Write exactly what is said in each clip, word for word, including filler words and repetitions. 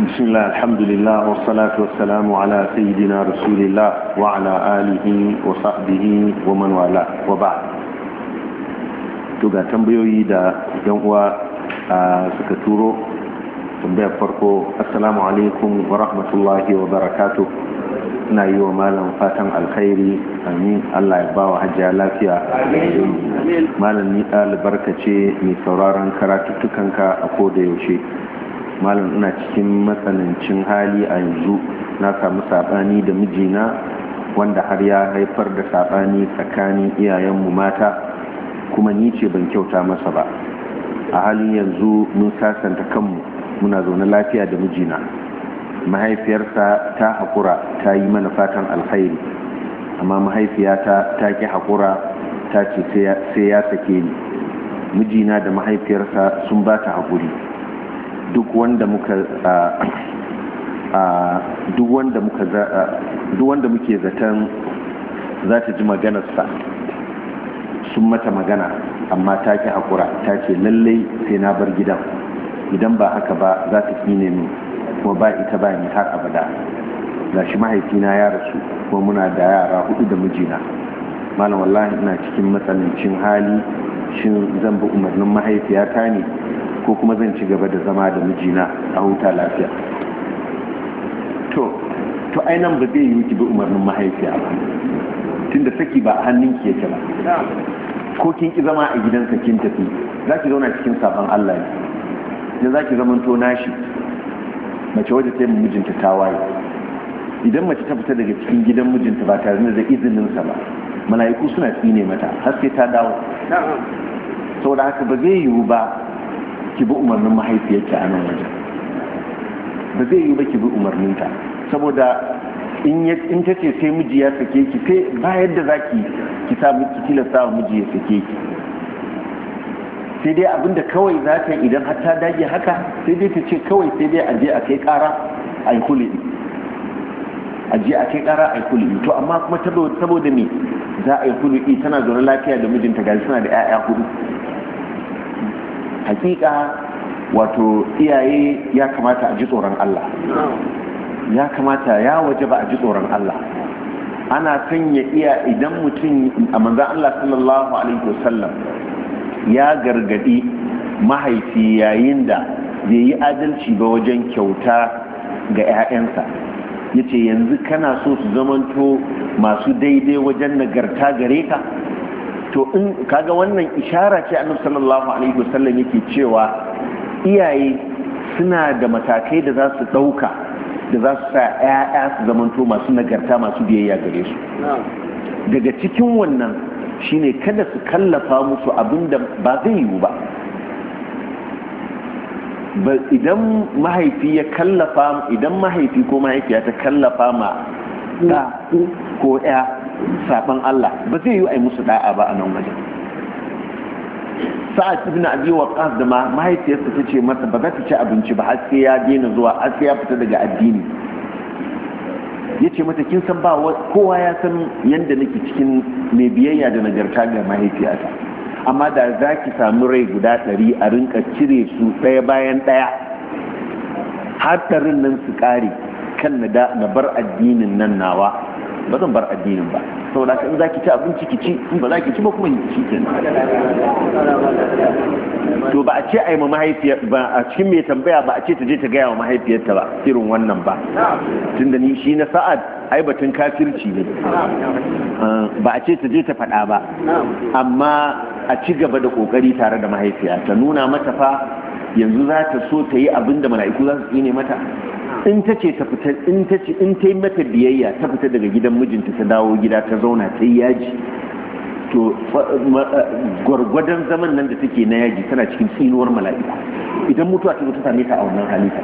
بسم الله الحمد لله والصلاة والسلام على سيدنا رسول الله وعلى آله وصحبه ومن والاه وبعد. tuga tambayoyi da yan uwa suka turo. tambayar farko, assalamu alaikum wa rahmatullahi wa barakatuh. ina yi wa malam fatan alkhairi, amin. Allah ya bawa hajjiya lafiya. malam ni ɗalibarka ce mai sauraron karatuttukanka a koda yaushe. malam ina cikin matsanancin hali a yanzu, na samu saɓani da mijina wanda har ya haifar da saɓani tsakanin iyayenmu mata, kuma ni ce ban kyauta masa ba. a halin yanzu mun sasanta kanmu, muna zaune lafiya da mijina. mahaifiyarsa ta haƙura ta yi mana fatan alkhairi, amma mahaifiyata ta ƙi haƙura, ta ce sai ya sake ni. mijina da mahaifiyarsa sun ba ta haƙuri. duk wanda muka duk wanda muka duk wanda muke zaton za ta ji maganarsa sun mata magana, amma ta ki hakura, ta ce lallai sai na bar gidan, idan ba haka ba za ta kine min, kuma ba ita ba ni har abada. gashi mahaifina ya rasu, kuma muna da yara hudu da mijina. malam wallahi ina cikin matsanancin hali, shin zan bi umarnin mahaifiyata ne ko kuma zan ci gaba da zama da mijina a huta lafiya? to to ainihin ba zai yi ki bi umarnin mahaifiya ba, tunda saki ba a hannun ki yake ba. ko kin ki zama a gidansa kin tafi, za ki zauna cikin sabon Allah ne, da za ki zama to nashi. mace wadda ta yi mijinta ta waye, idan mace ta fita daga cikin gidan mijinta ba tare da izininsa ba, mala'iku suna tsine mata har sai ta dawo. saboda haka ba zai yiwu ba ki bi umarnin mahaifiyarki a nan wajen, ba zai yi ba ki bi umarninta, saboda in ta ce sai miji ya sake ki, sai ba yadda za ki ki sa miki tilasta wa miji ya sake ki. sai dai abinda kawai za ta idan har ta dage haka, sai dai ta ce kawai sai dai a je a kai kara a yi kuli a je a kai kara a yi kuli to amma kuma saboda me za a yi kuli tana zaune lafiya da mijinta, gashi suna da 'ya'ya hudu. hakika wato iyaye ya kamata a ji tsoron Allah, ya kamata ya waje ba a ji tsoron Allah. ana sanya iya idan mutum a manzan Allah sallallahu alaihi wasallam ya gargadi mahaifi yayin da bai yi adalci ba wajen kyauta ga 'ya'yansa, ya ce yanzu kana so su zamanto masu daidai wajen nagarta gare ka? to in kaga wannan ishara ce annabi sallallahu alaihi wasallam yake cewa iyaye suna da matakai da za su dauka da za su sa ƴaƴa su zamanto masu nagarta, masu biyayya gare su. daga cikin wannan shine kada su kallafa musu abinda ba zai yiwu ba. idan mahaifi ya kallafa idan mahaifi ko mahaifiya ta kallafa ma da ko ƴa saban Allah, ba zai yi a yi musu da'a ba a nan wajen. sa'ad ibn abi waqqas da mahaifiyarsa ta ce masa ba za ta ci abinci ba har sai ya daina zuwa, har sai ya fita daga addini. yace mata kin san ba kowa ya san yanda nake cikin mai biyayya da nagarta ga mahaifiyata, amma da za ki samu rai guda ɗari a rinka cire su ɗaya bayan ɗaya har ɗarin nan su ƙare kan na bar addinin nan nawa, ba zan bar addinin ba. saboda in za ki ci abinci ki ci, in ba za ki ci ba kuma ki ci kenan. to ba a ce a yi ma mahaifiyar ba, a cikin mai tambaya ba a ce ta je ta gaya wa mahaifiyarta ba irin wannan ba, tunda ni shi na sa'ad ai batun kafirci ne, ba a ce ta je ta faɗa ba, amma a ci gaba da kokari tare da mahaifiya, ta nuna mata fa yanzu za ta so ta yi abin da mala'iku za su tsine mata. in ta ce ta fita, in ta ce in ta yi mata biyayya ta fita daga gidan mijinta ta dawo gida ta zauna ta yi yaji, to gwargwadon zaman nan da take na yaji tana cikin tsinuwar mala'iku. idan mutuwa ta zo ta same ta a wannan halitta,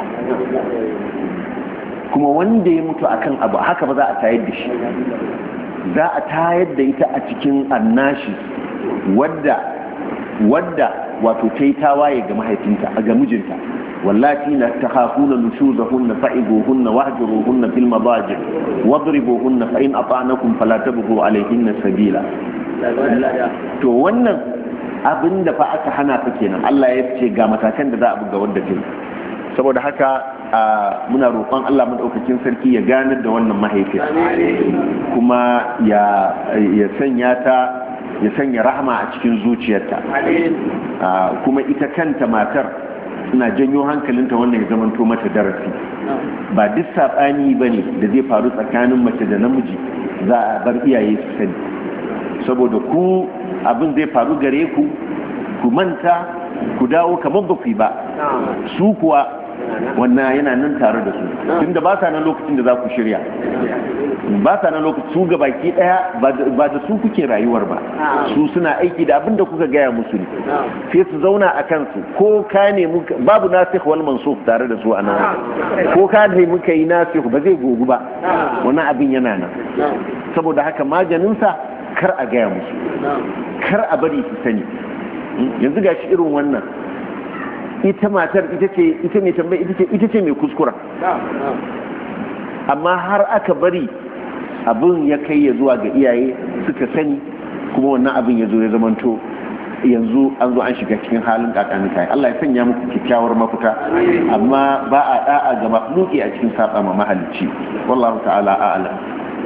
kuma wanda ya mutu akan abu haka ba za a tayar da shi, za a tayar da ita a cikin annashi wadda wadda wato ta yi tawaye ga mahaifinta ga mijinta. واللاتي تخافون نشوزهن فعظوهن واهجروهن في المضاجع واضربوهن فإن أطعنكم فلا تبغوا عليهن سبيلا. to wannan abin da fa aka hana fa kenan, Allah ya ce ga matakan da za a buga wanda ke. saboda haka muna roƙon Allah madaukakin sarki ya ganar da wannan mahaifiya kuma ya ya sanya ta ya sanya rahama a cikin zuciyarta kuma ita kanta matar ina janyo hankalinta wannan ya zamanto mata darasi ba duk saɓani ba ne da zai faru tsakanin mace da namiji za a bar iyaye su sani saboda ku abin zai faru gare ku ku manta ku dawo kamar ba ku yi ba su kuwa wannan yana nan tare da su tunda ba sa nan lokacin da za ku shirya ba sa nan lokacin su ga baki daya ba da su kuke rayuwar ba su suna aiki da abin da kuka gaya musu ne sai su zauna a kansu ko ka ne babu nasikh wal mansukh tare da su a nan ko ka ne muka yi nasikh ba zai gogu ba wannan abin yana nan saboda haka maganinsa kar a gaya musu kar a bari su sani yanzu gashi irin wannan ita matar ita ce ita ne tambayi ita ce ita ce mai kuskura amma har aka bari abin ya kai ya zuwa ga iyaye suka sani kuma wannan abin ya zo ya zamanto yanzu an zo an shiga cikin halin kakanika Allah ya sanya muku kyakkyawar mafita amma ba a da'a ga makhluki a cikin saba ma mahalicci wallahu ta'ala a'lam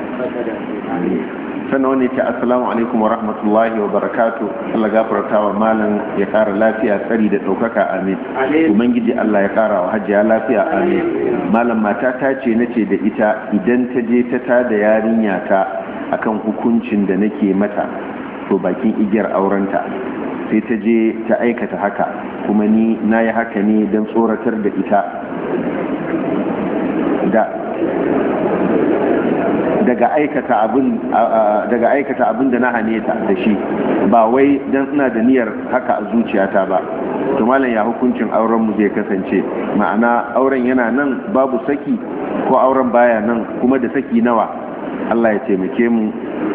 sannan wani ce assalamu alaikum wa rahmatullahi wa barakatu Allah gafarta wa malam ya kara lafiya tsari da ɗaukaka amin ubangiji Allah ya kara wa hajjiya lafiya amin malam mata ta ce nace da ita idan ta je ta tada yarinya ta akan hukuncin da nake mata to bakin igiyar aurenta sai ta je ta aikata haka kuma ni na yi haka ne don tsoratar da ita da daga aikata abin daga aikata abin da na hane ta da shi ba wai dan ina da niyyar haka a zuciyata ba to malam ya hukuncin auren mu zai kasance ma'ana auren yana nan babu saki ko auren baya nan kuma da saki nawa Allah ya taimake mu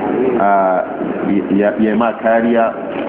ya ma kariya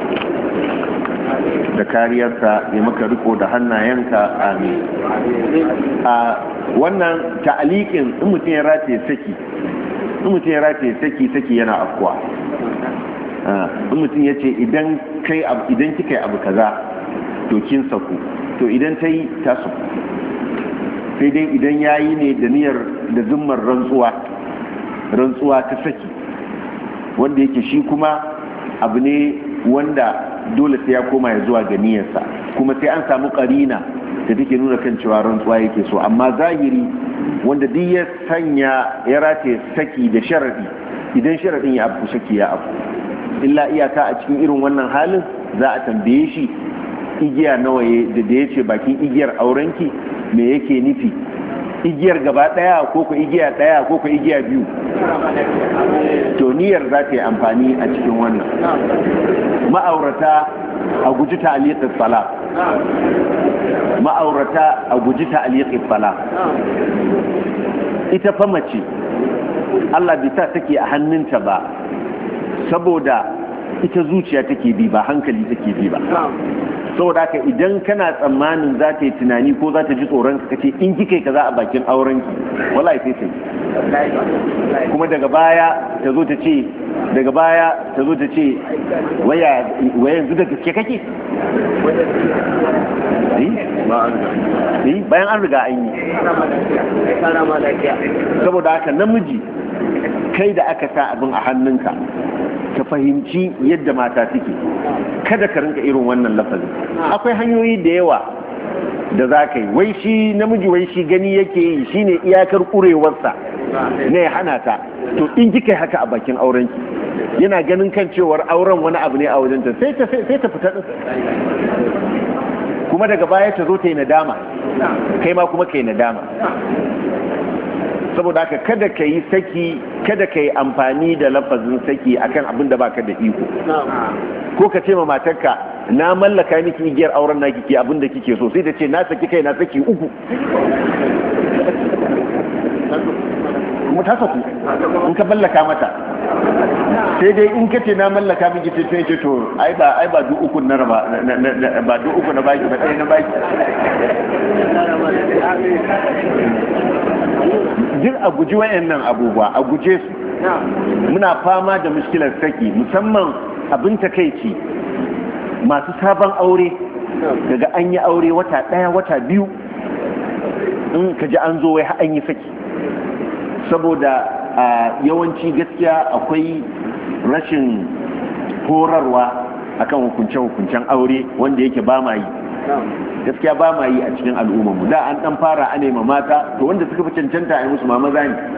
da kariyarsa ya maka riko da hannayenka amin a wannan ta'aliqin in mutum ya rataye saki in mutum ya rataye saki saki yana afkuwa in mutum ya ce idan kai idan kika yi abu kaza to kin saku to idan ta yi ta saku sai dai idan ya yi ne da niyyar da zummar rantsuwa rantsuwa ta saki wanda yake shi kuma abu ne wanda dole sai ya koma ya zuwa ga niyyarsa kuma sai an samu karina da take nuna kan cewa rantsuwa yake so amma zahiri wanda duk ya sanya ya rataye saki da sharadi idan sharadin ya abu saki ya abu illa iyaka a cikin irin wannan halin za a tambaye shi igiya nawa da da yace bakin igiyar aurenki me yake nufi igiyar gaba daya ko ko igiya daya ko ko igiya biyu to niyyar za ta yi amfani a cikin wannan ma'aurata a guji ta'liqis salat ma'aurata a guji ta'liqis salat ita fa mace Allah bai sa take a hannunta ba saboda ita zuciya take bi ba hankali take bi ba saboda haka idan kana tsammanin za ta yi tunani ko za ta ji tsoron ka kace in kike kaza a bakin auren ki wallahi sai sai kuma daga baya ta zo ta ce daga baya ta zo ta ce waya waya yanzu da gaske kake bayan an riga an yi saboda haka namiji kai da aka sa abin a hannunka ka fahimci yadda mata suke kada ka rinka irin wannan lafazin akwai hanyoyi da yawa da za ka yi wai shi namiji wai shi gani yake yi shine iyakar kurewarsa ne ya hana ta to in kika yi haka a bakin aurenki yana ganin kan cewar auren wani abu ne a wajenta sai ta sai ta fita kuma daga baya ta zo ta yi nadama kai ma kuma ka yi nadama saboda haka kada ka yi saki kada ka yi amfani da lafazin saki akan abin da baka da iko ko ka ce ma matarka na mallaka miki igiyar auren naki ke abin da kike so sai ta ce na saki kai na saki uku kuma ta saku in ka mallaka mata sai dai in ka ce na mallaka miki ce sai ce to ai ba ai ba duk uku na raba ba duk uku na baki ba sai na baki jin a guji wayannan abubuwa a guje su muna fama da mushkilar saki musamman abin takeici masu sabon aure daga an yi aure wata daya wata biyu in ka ji an zo wai an yi saki, saboda yawanci gaskiya akwai rashin horarwa akan hukunce-hukuncen aure wanda yake ba ma yi, gaskiya ba ma yi a cikin al'ummarmu. Da an dan fara a nema mata, to wanda suka fi cancanta a yi musu ma maza ne.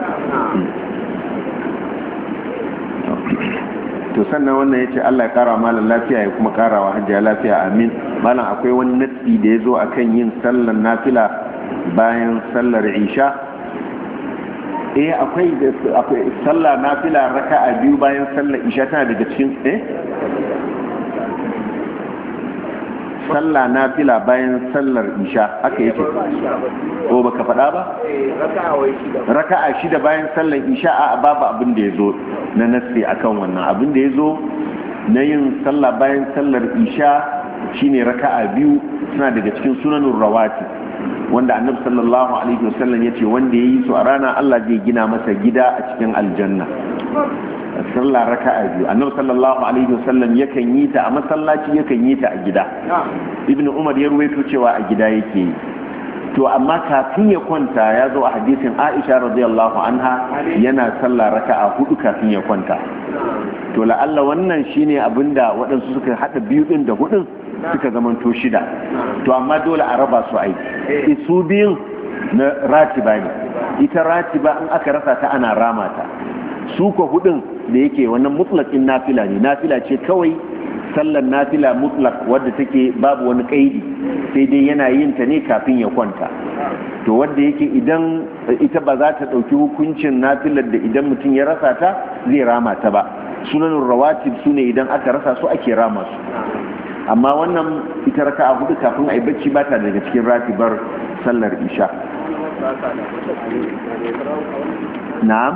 To sannan wannan ya ce Allah ya kara malam lafiya ya kuma karawa hajjiya lafiya, amin. Malam akwai wani natsi da ya zo a kan yin sallar nafila bayan sallar isha? Eh akwai sallar nafila raka'a biyu bayan sallar isha tana daga cikin eh sallah nafila bayan sallar isha haka yake ko baka faɗa ba? Raka'a shida bayan sallar isha a babu abin da ya zo na nasi akan wannan. Abin da ya zo na yin sallah bayan sallar isha shine raka'a biyu, suna daga cikin sunanun rawati wanda annabi sallallahu alaihi wasallam ya ce wanda ya yi su a rana Allah zai gina masa gida a cikin aljanna. Sallah raka'a biyu annabi sallallahu alaihi wasallam yakan yi ta a masallaci, yakan yi ta a gida. Ibn Umar ya ruwaito cewa a gida yake yi. To amma kafin ya kwanta ya zo a hadisin Aisha radiyallahu anha yana sallah raka'a hudu kafin ya kwanta. To la'alla wannan shine abinda waɗansu suka hada biyu din da hudun suka zamanto shida. To amma dole a raba su aiki. Su biyun na ratiba ne. Ita ratiba in aka rasa ta ana rama ta. Su ko hudun da yake wannan mutlaqin nafila ne, nafila ce kawai, sallar nafila mutlaq wadda take babu wani kaidi, sai dai yana yin ta ne kafin ya kwanta. To wanda yake idan ita ba za ta dauki hukuncin nafilar da idan mutum ya rasa ta zai rama ta ba. Sunanun rawatib sune idan aka rasa su ake rama su, amma wannan ita raka'a hudu kafin a yi bacci ba ta daga cikin ratibar sallar isha. Na'am,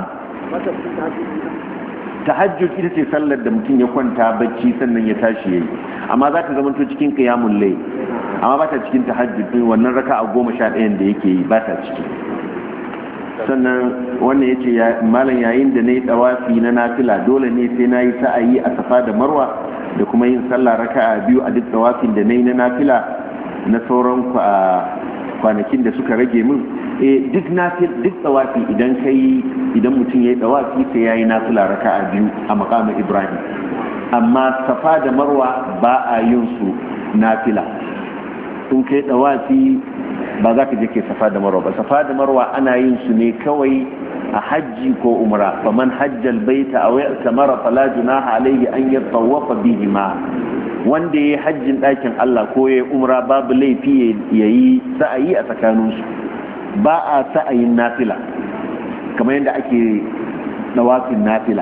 tahajjud ita ce sallar da mutum ya kwanta bacci sannan ya tashi yayi, amma za ta zamanto cikin qiyamul layl, amma ba ta cikin tahajjud din wannan raka'a goma sha ɗayan da yake yi ba ta ciki. Sannan wannan yace ya malam yayin da nayi dawafi na nafila dole ne sai nayi sa'ayi a Safa da Marwa da kuma yin sallah raka'a biyu a duk dawafin da nayi na nafila na sauran kwanakin da suka rage min. E duk nafil duk dawafi idan kai idan mutum yayi dawafi sai yayi nafila raka'a biyu a maqam Ibrahim, amma Safa da Marwa ba a yin su nafila. In kai dawafi ba za ka je kai Safa da Marwa ba. Safa da Marwa ana yin su ne kawai a hajji ko umra. Faman hajjal baita aw ya'tamara fala junaha alayhi an yatawafa bihima. Wanda yayi hajjin ɗakin Allah ko yayi umra babu laifi yayi sa'ayi a tsakaninsu. Ba a sa'ayin nafila kamar yadda ake dawafin nafila.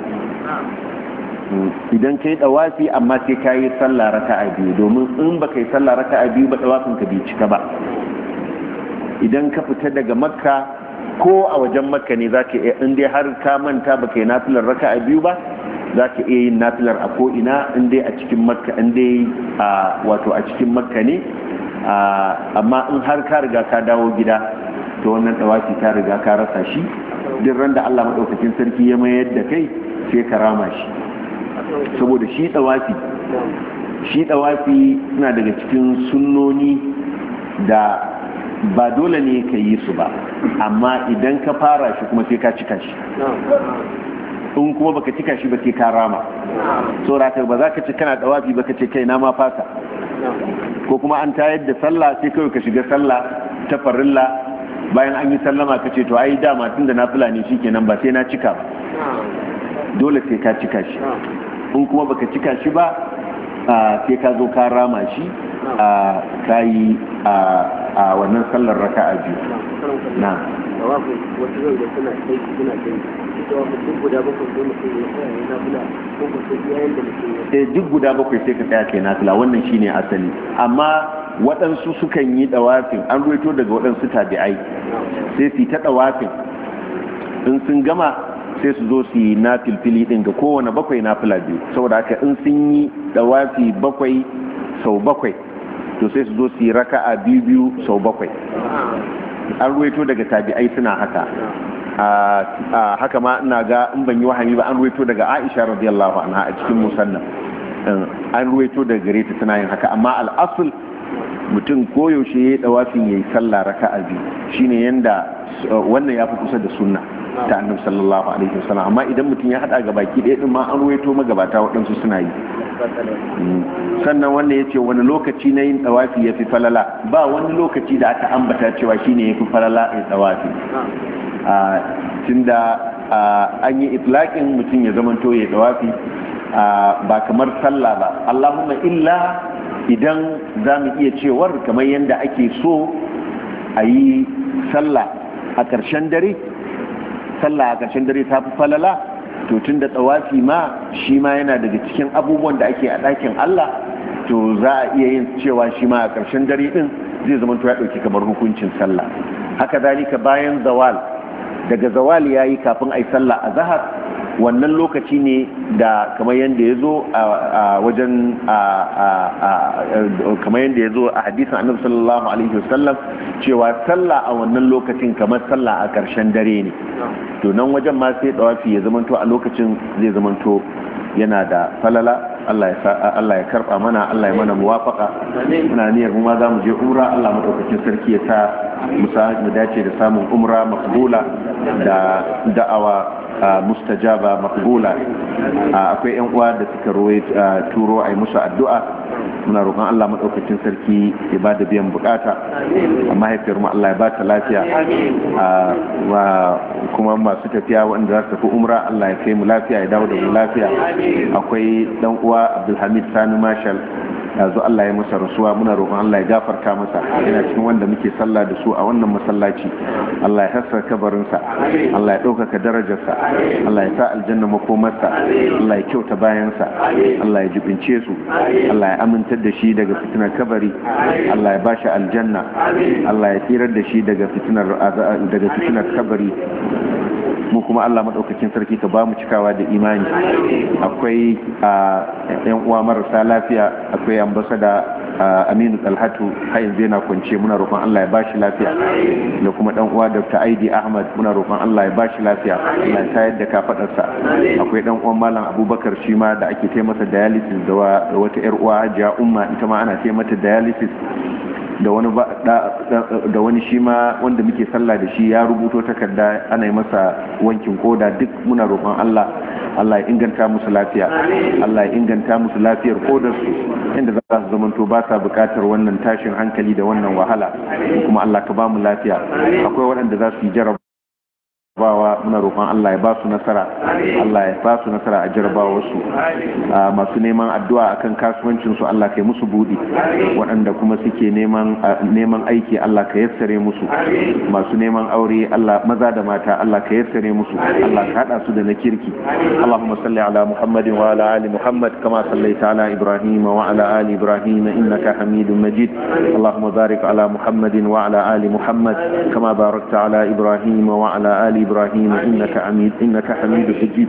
Idan kai dawafi amma sai ka yi sallah raka'a biyu, domin in ba kai sallah raka'a biyu ba dawafin ka bai cika ba. Idan ka fita daga Makka ko a wajen Makka ne zaka iya, in dai har ka manta ba kai nafilar raka'a biyu ba zaka iya yin nafilar a ko ina, in dai a cikin Makka, in dai a wato a cikin Makka ne. Amma in har ka riga ka dawo gida to wannan dawafi ta riga ka rasa shi. Duk ran da Allah madaukakin sarki ya mayar da kai sai ka rama shi, saboda shi dawafi shi dawafi suna daga cikin sunnoni da ba dole ne ka yi su ba, amma idan ka fara shi kuma sai ka cika shi. In kuma baka cika shi ba sai ka rama. Saboda ba za ka ci kana dawafi ba ka ce kai na ma fasa, ko kuma an tayar da sallah sai kawai ka shiga sallah ta farilla, bayan an yi sallama ka ce to ai dama tun da nafila ne shikenan ba sai na cika ba. Dole sai ka cika shi. In kuma baka cika shi ba sai ka zo ka rama shi ka yi a wannan sallar raka'a biyu. Na duk guda bakwai sai ka tsaya kai nafila, wannan shine asali. Amma waɗansu sukan yi ɗawafin, an ruwaito daga waɗansu tabi'ai sai su yi ta ɗawafin, in sun gama sai su zo su yi na filfili ɗin ga kowane bakwai na fila biyu. Saboda haka in sun yi ɗawafi bakwai sau bakwai to sai su zo su yi raka'a biyu biyu sau bakwai. An ruwaito daga tabi'ai suna haka. a haka ma ina ga in ban yi wahami ba an ruwaito daga Aisha radiyallahu anha a cikin musannaf, an ruwaito daga gare ta tana yin haka. Amma al'asul mutum koyaushe ya yi dawafin ya yi sallah raka'a biyu shine yanda wannan ya fi kusa da sunna ta annabi sallallahu alaihi wasallam, amma idan mutum ya hada ga baki ɗaya din ma an ruwaito magabata waɗansu suna yi. Sannan wannan ya ce wani lokaci na yin dawafi ya fi falala, ba wani lokaci da aka ambata cewa shine ya fi falala a dawafi, tunda an yi itlaqin mutum ya zamanto ya dawafi ba kamar sallah ba, Allahumma illa idan za mu iya cewar kamar yadda ake so a yi sallah a ƙarshen dare, sallah a ƙarshen dare ta fi falala, to tun da tsawafi ma shi ma yana daga cikin abubuwan da ake a ɗakin Allah, to za a iya yin cewa shi ma a ƙarshen dare ɗin zai zama to ya ɗauki kamar hukuncin sallah. Haka zalika bayan zawal, daga zawal ya yi kafin a yi sallah a zahar, wannan lokaci ne da kamar yadda ya zo a wajen kamar yadda ya zo a hadisin annabi sallallahu alaihi wasallam cewa sallah a wannan lokacin kamar sallah a ƙarshen dare ne, to nan wajen ma sai dawafi ya zamanto a lokacin zai zamanto yana da falala. Allah ya Allah ya karba mana, Allah ya mana muwafaka. Muna niyyar mu ma za mu je umra, Allah madaukakin sarki ya sa mu mu dace da samun umra maqbula da da'awa mustajaba maqbula. Akwai yan uwa da suka roye turo ai musu addu'a, muna roƙon Allah madaukakin sarki ya ba da biyan bukata, amma haifiyar mu Allah ya ba ta lafiya, kuma masu tafiya wanda za su tafi umra Allah ya kai mu lafiya, ya dawo da mu lafiya. Akwai dan uwa Abdulhamid Sani Marshal, yanzu Allah ya masa rasuwa, muna roƙon Allah ya gafarta masa, yana cikin wanda muke sallah da su a wannan masallaci. Allah ya hassar kabarinsa, Allah ya ɗaukaka darajarsa, Allah ya sa aljanna makomarsa, Allah ya kyauta bayansa, Allah ya jibince su, Allah ya amintar da shi daga fitinar kabari, Allah ya bashi aljanna, Allah ya tsirar da shi daga fitinar daga fitinar kabari. Mu kuma Allah madaukakin sarki ka ba mu cikawa da imani. Akwai yan uwa marasa lafiya, akwai ambasada Aminu Talhatu har yanzu yana kwance, muna roƙon Allah ya bashi lafiya, da kuma dan uwa Doctor Aidi Ahmad, muna roƙon Allah ya bashi lafiya, Allah ya tayar da kafadarsa. Akwai dan uwan Malam Abubakar shi ma da ake taimaka dialysis da wata yar uwa Hajiya Umma, ita ma ana taimaka dialysis. da wani da wani shi ma wanda muke sallah da shi ya rubuto takarda ana yi masa wankin koda, duk muna roƙon Allah Allah ya inganta musu lafiya, Allah ya inganta musu lafiyar kodar su, inda za su zamanto ba sa buƙatar wannan tashin hankali da wannan wahala, kuma Allah ka ba mu lafiya. Akwai waɗanda za su yi jarab bawa, muna roƙon Allah ya ba su nasara, Allah ya ba su nasara a jarabawarsu. Masu neman addu'a akan kasuwancin su Allah kai musu budi, waɗanda kuma suke neman neman aiki Allah ka yassare musu, masu neman aure Allah maza da mata Allah ka yassare musu, Allah ka hada su da na kirki. Allahumma salli ala Muhammadin wa ala ali Muhammad kama sallaita ala Ibrahim wa ala ali Ibrahim innaka Hamidum Majid. Allahumma barik ala Muhammadin wa ala ali Muhammad kama barakta ala Ibrahim wa ala ali إبراهيم إنك حميد إنك حميد مجيد.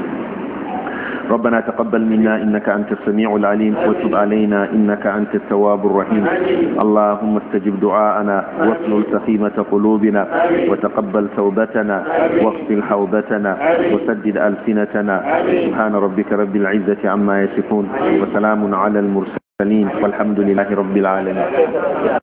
ربنا تقبل منا إنك أنت السميع العليم، وتب علينا إنك أنت التواب الرحيم. اللهم استجب دعاءنا واصلل سخيمة قلوبنا، وتقبل توبتنا واغفر حوبتنا وسدد ألسنتنا. سبحان ربك رب العزة عما يصفون، وسلام على المرسلين والحمد لله رب العالمين.